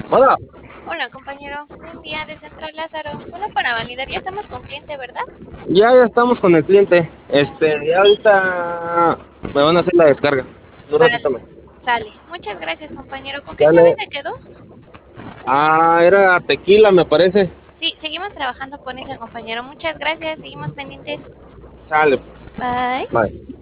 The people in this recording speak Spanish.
Hola, Hola, compañero. Buen día de Central Lázaro. Solo para validar, ya estamos con cliente, ¿verdad? ya estamos con el cliente. Ya ahorita me van a hacer la descarga. En un ratito Vale, más. sale. Muchas gracias, compañero. ¿Con qué chave Sale. se quedó? Era tequila, me parece. Sí, seguimos trabajando con ese compañero. Muchas gracias. Seguimos pendientes. Sale. Bye. Bye.